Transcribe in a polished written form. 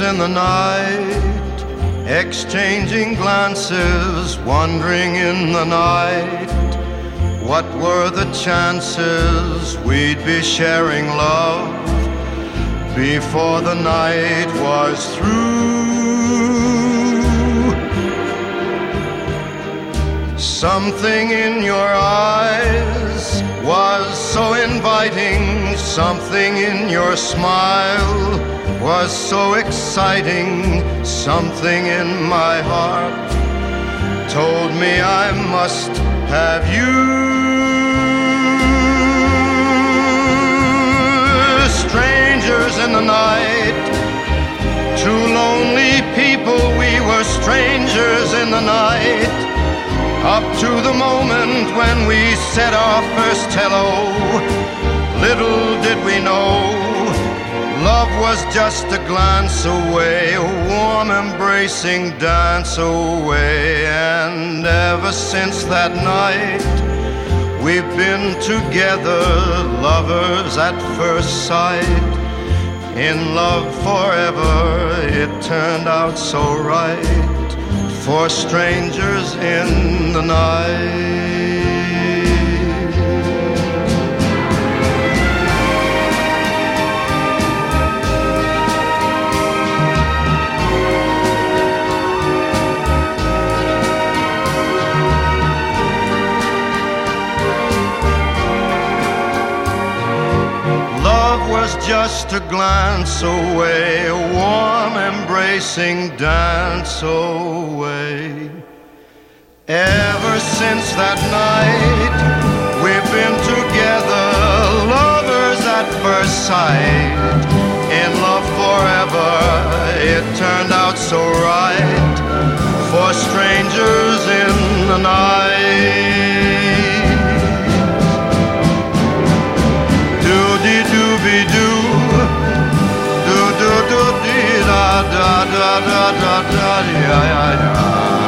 in the night, exchanging glances, wandering in the night. What were the chances we'd be sharing love before the night was through? Something in your eyes was so inviting, something in your smile was so exciting, something in my heart told me I must have you. Strangers in the night, two lonely people, we were strangers in the night. Up to the moment when we said our first hello, little did we know, love was just a glance away, a warm embracing dance away. And ever since that night, we've been together, lovers at first sight. In love forever, it turned out so right, for strangers in the night. Love was just a glance away, a warm embracing dance away. Ever since that night, we've been together, lovers at first sight. In love forever, it turned out so right, for strangers in the night. Do-de-doo-be-doo, do-do-do-dee-da-da-da-da-da-da-da-da-da.